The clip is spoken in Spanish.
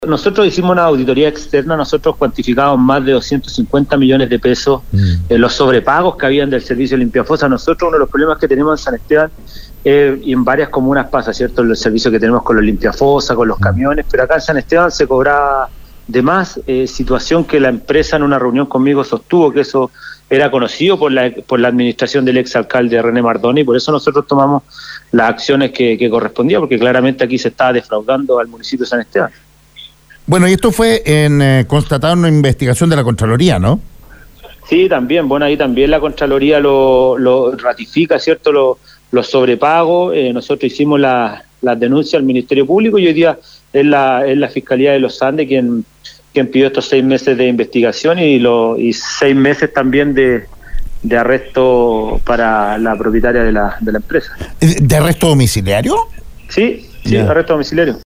Nosotros hicimos una auditoría externa, nosotros cuantificamos más de 250 millones de pesos en los sobrepagos que habían del servicio de limpiafosa. Nosotros uno de los problemas que tenemos en San Esteban, y en varias comunas pasa, ¿cierto?, el servicio que tenemos con los limpiafosas, con los camiones, pero acá en San Esteban se cobraba de más, situación que la empresa en una reunión conmigo sostuvo que eso era conocido por la administración del exalcalde René Mardoni, y por eso nosotros tomamos las acciones que correspondían, porque claramente aquí se estaba defraudando al municipio de San Esteban. Bueno, y esto fue constatado en una investigación de la Contraloría, ¿no? Sí, también, bueno, ahí también la Contraloría lo ratifica, ¿cierto?, los sobrepagos. Nosotros hicimos las denuncias al Ministerio Público y hoy día es la Fiscalía de los Andes quien pidió estos 6 meses de investigación y 6 meses también de arresto para la propietaria de la empresa. ¿De arresto domiciliario? Sí, arresto domiciliario.